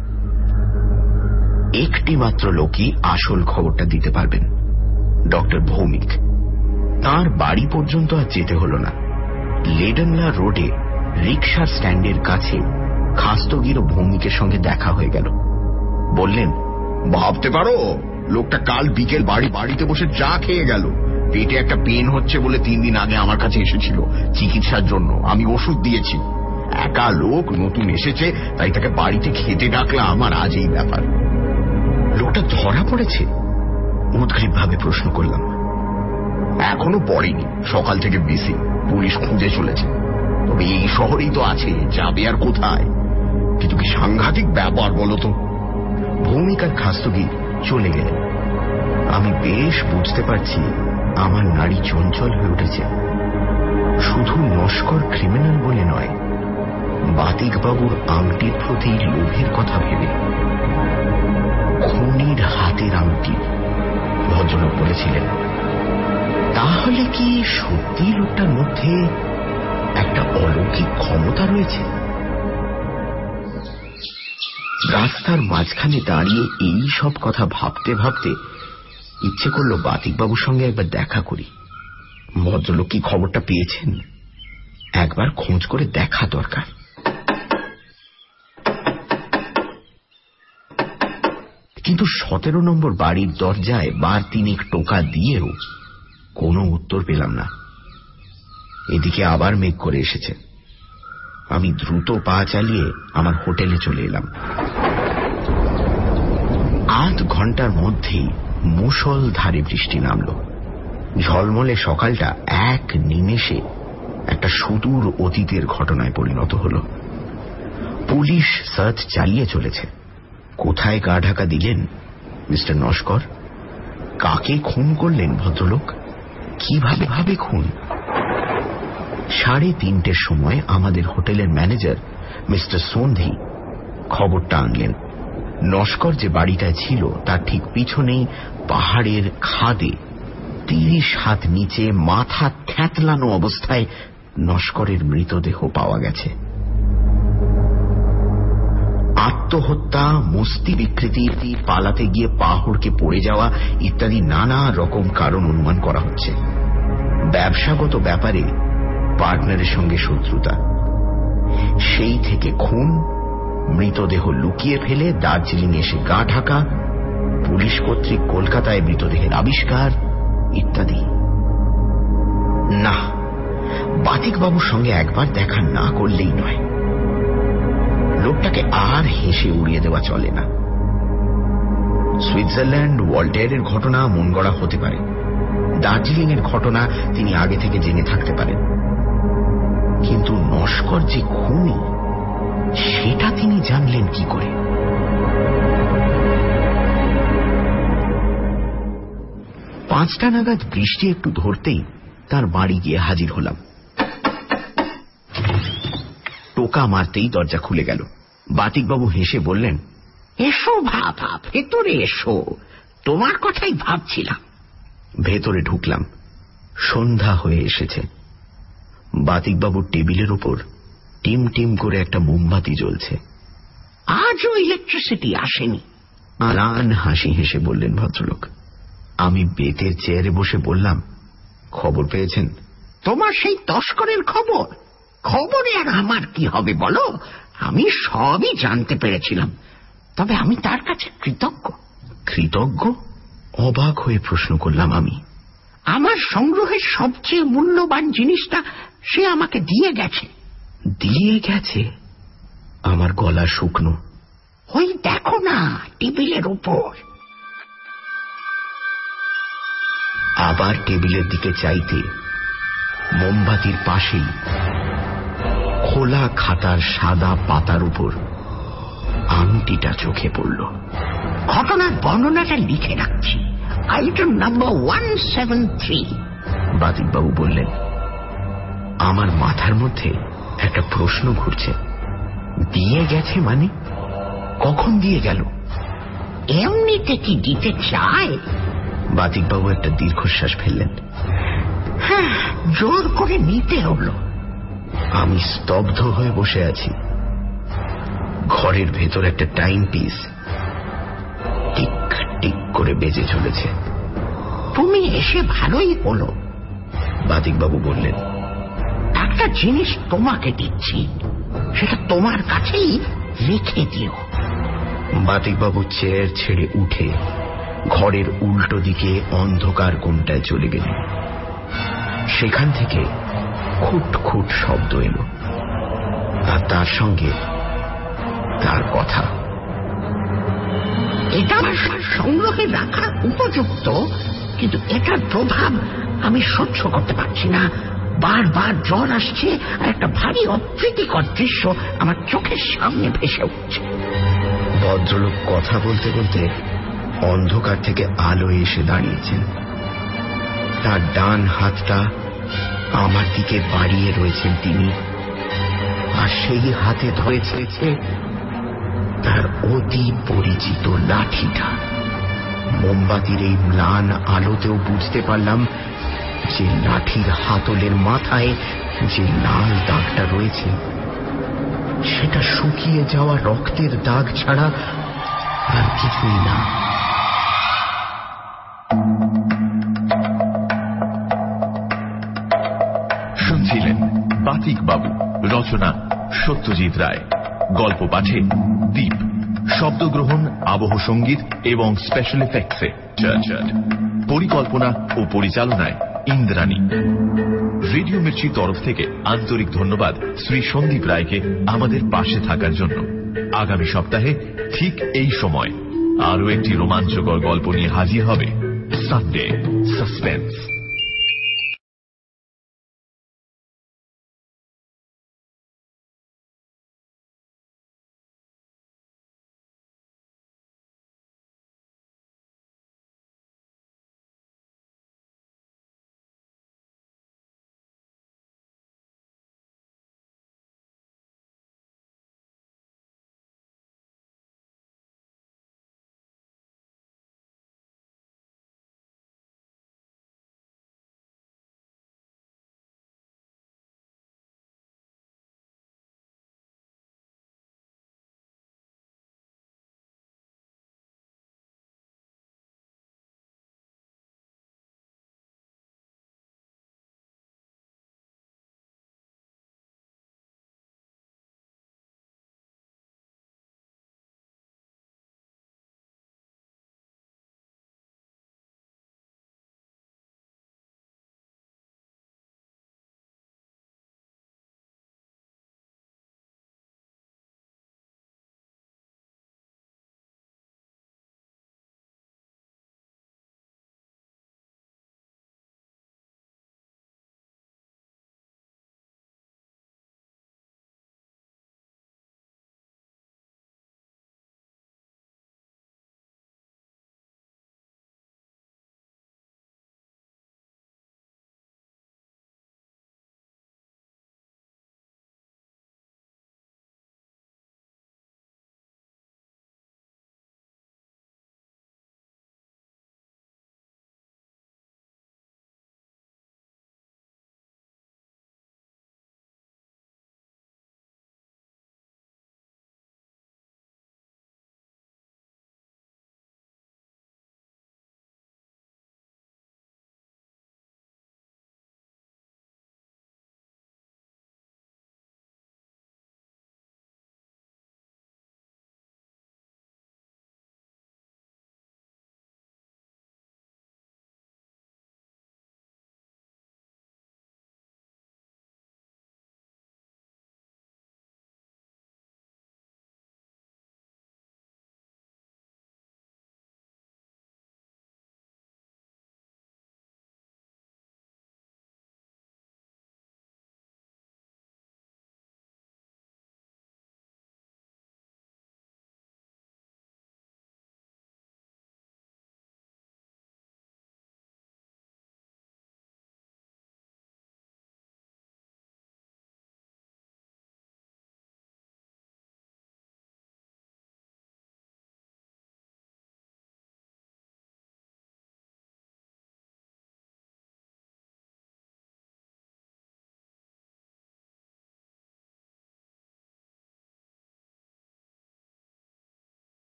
[SPEAKER 3] একটি মাত্র লোকই আসল খবরটা দিতে পারবেন, ডক্টর ভৌমিক। তার বাড়ি পর্যন্ত আর যেতে হল না। লেডনলা রোডে রিকশার স্ট্যান্ডের কাছে খাস্তগির ও ভৌমিকের সঙ্গে দেখা হয়ে গেল। বললেন,
[SPEAKER 5] ভাবতে পারো, লোকটা কাল বিকেল বাড়ি বাড়িতে বসে চা খেয়ে গেল। পেটে একটা পেন হচ্ছে বলে তিন দিন আগে আমার কাছে এসেছিল চিকিৎসার জন্য। আমি ওষুধ দিয়েছি। একা লোক, নতুন এসেছে, তাই তাকে বাড়িতে খেতে ডাকলাম, আর আজ এই ব্যাপার।
[SPEAKER 3] লোকটা ধরা পড়েছে? উদ্গ্রীব ভাবে প্রশ্ন করলাম।
[SPEAKER 5] এখনো পড়েনি, সকাল থেকে বিসি, পুলিশ খুঁজে চলেছে। তবে এই শহরেই তো আছে, যাবে আর কোথায়? কিন্তু কি সাংঘাতিক ব্যাপার বলতো।
[SPEAKER 3] ভৌমিকার খাস্তগির চলে গেলেন। আমি বেশ বুঝতে পারছি আমার নাড়ি চঞ্চল হয়ে উঠেছে। শুধু নস্কর ক্রিমিনাল বলে নয়, বাতিকবাবুর আংটির প্রতি লোভের কথা ভেবে। খুনির হাতের আংটি, ভদ্রলোক বলেছিলেন। তাহলে কি সত্যি লোকটার মধ্যে একটা অলৌকিক ক্ষমতা রয়েছে? রাস্তার মাঝখানে দাঁড়িয়ে এই সব কথা ভাবতে ভাবতে ইচ্ছে করল বাতিকবাবুর সঙ্গে একবার দেখা করি। ভদ্রলোক কি খবরটা পেয়েছেন? একবার খোঁজ করে দেখা দরকার। কিন্তু সতেরো নম্বর বাড়ির দরজায় বার তিনেক টোকা দিয়েও কোনো উত্তর পেলাম না। এদিকে আবার মেঘ করে এসেছে। আমি দ্রুত পা চালিয়ে আমার হোটেলে চলে এলাম। আধ ঘন্টার মধ্যেই মুষলধারে বৃষ্টি নামল। ঝলমলে সকালটা এক নিমেষে একটা সুদূর অতীতের ঘটনায় পরিণত হল। পুলিশ সার্চ চালিয়ে চলেছে। কোথায় গা ঢাকা দিলেন মিস্টার নস্কর? কাকে খুন করলেন ভদ্রলোক? কিভাবে ভাবে খুন? সাড়ে তিনটের সময় আমাদের হোটেলের ম্যানেজার মিস্টার সন্ধি খবরটা আনলেন। নস্কর যে বাড়িটায় ছিল তার ঠিক পিছনেই পাহাড়ের খাদে তিরিশ হাত নিচে মাথা থ্যাতলানো অবস্থায় নস্করের মৃতদেহ পাওয়া গেছে। আত্মহত্যা, মস্তি বিকৃতি, পালাতে গিয়ে পাহাড়কে পড়ে যাওয়া ইত্যাদি নানা রকম কারণ অনুমান করা হচ্ছে। ব্যবসাগত ব্যাপারে পার্টনারের সঙ্গে শত্রুতা, সেই থেকে খুন, মৃতদেহ লুকিয়ে ফেলে দার্জিলিং এসে গা ঢাকা, পুলিশ কর্তৃক কলকাতায় মৃতদেহের আবিষ্কার ইত্যাদি। না, বাতিকবাবুর সঙ্গে একবার দেখা না করলেই নয়। লোকটাকে আর হেসে উড়িয়ে দেওয়া চলে না। সুইজারল্যান্ড, ওয়াল্টেয়ারের ঘটনা মন গড়া হতে পারে, দার্জিলিং এর ঘটনা তিনি আগে থেকে জেনে থাকতে পারেন, কিন্তু নস্কর যে খুনি সেটা তিনি জানলেন কি করে? পাঁচটা নাগাদ বৃষ্টি একটু ধরতেই তার বাড়ি গিয়ে হাজির হলাম। টোকা মারতেই দরজা খুলে গেল। বাতিকবাবু হেসে বললেন,
[SPEAKER 4] এসো ভাবা, ভেতরে এসো, তোমার কথাই ভাবছিলাম।
[SPEAKER 3] ভেতরে ঢুকলাম। সন্ধ্যা হয়ে এসেছে। বাতিকবাবুর টেবিলের ওপর টিম টিম করে একটা মোমবাতি জ্বলছে।
[SPEAKER 4] আজও ইলেকট্রিসিটি আসেনি?
[SPEAKER 3] ম্লান হাসি হেসে বললেন ভদ্রলোক। আমি বেতের চেয়ারে বসে বললাম, খবর পেয়েছেন?
[SPEAKER 4] তোমার সেই তস্করের খবর? খবরে আর আমার কি হবে বলো, আমি সবই জানতে পেরেছিলাম। তবে আমি তার কাছে কৃতজ্ঞ।
[SPEAKER 3] কৃতজ্ঞ? অবাক হয়ে প্রশ্ন করলাম আমি।
[SPEAKER 4] আমার সংগ্রহের সবচেয়ে মূল্যবান জিনিসটা সে আমাকে দিয়ে গেছে।
[SPEAKER 3] দিয়ে গেছে? আমার গলা শুকনো।
[SPEAKER 4] ওই দেখো না, টেবিলের উপর।
[SPEAKER 3] আবার টেবিলের দিকে চাইতে মোমবাতির পাশেই খোলা খাতার সাদা পাতার উপর আংটিটা চোখে পড়ল।
[SPEAKER 4] ঘটনার বর্ণনাটা লিখে রাখছি। Item number one seven three.
[SPEAKER 3] বাতিকবাবু বললেন। আমার মাথার মধ্যে একটা প্রশ্ন ঘুরছে। দিয়ে গেছে মানে? কখন দিয়ে গেল?
[SPEAKER 4] এমনিতে কি দিতে চায়?
[SPEAKER 3] বাতিকবাবু একটা দীর্ঘশ্বাস ফেললেন।
[SPEAKER 4] হ্যাঁ, জোর করে নিতে হলো।
[SPEAKER 3] আমি স্তব্ধ হয়ে বসে আছি। ঘরের ভেতর একটা টাইম পিস টিক টিক করে বেজে চলেছে।
[SPEAKER 4] তুমি এসে ভালোই হলো,
[SPEAKER 3] বাতিকবাবু বললেন।
[SPEAKER 4] একটা জিনিস তোমাকে দিচ্ছি, সেটা তোমার কাছেই রেখে দিও।
[SPEAKER 3] বাতিকবাবু চেয়ার ছেড়ে উঠে ঘরের উল্টো দিকে অন্ধকার কোণটায় চলে গেলেন। সেখান থেকে খুট খুট শব্দ এলো, আর তার সঙ্গে তার কথা।
[SPEAKER 4] এটা আমার সংগ্রহে রাখার উপযুক্ত, কিন্তু এটার প্রভাব আমি সহ্য করতে পারছি না। বারবার জ্বর আসছে, আর একটা ভারী অপ্রীতিকর দৃশ্য আমার চোখের সামনে ভেসে উঠছে।
[SPEAKER 3] ভদ্রলোক কথা বলতে বলতে অন্ধকার থেকে আলো এসে দাঁড়িয়েছেন। তার ডান হাতটা আমার দিকে বাড়িয়ে রয়েছেন তিনি, আর সেই হাতে ধরেছে তার অতি পরিচিত লাঠিটা। মোমবাতির এই ম্লান আলোতেও বুঝতে পারলাম যে লাঠির হাতলের মাথায় যে লাল দাগটা রয়েছে, সেটা শুকিয়ে যাওয়া রক্তের দাগ ছাড়া আর কিছুই না।
[SPEAKER 2] শুনছিলেন বাতিকবাবু, রচনা সত্যজিৎ রায়, গল্প পাঠে দীপ, শব্দগ্রহণ, আবহ সঙ্গীত এবং স্পেশাল এফেক্টসে চার্চার্ড, পরিকল্পনা ও পরিচালনায় ইন্দ্রাণী। রেডিও মির্চির তরফ থেকে আন্তরিক ধন্যবাদ শ্রী সন্দীপ রায়কে আমাদের পাশে থাকার জন্য। আগামী সপ্তাহে ঠিক এই সময় আরো একটি রোমাঞ্চকর গল্প নিয়ে হাজির হবে Sunday suspense.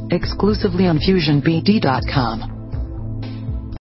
[SPEAKER 1] Exclusively on fusion b d dot com.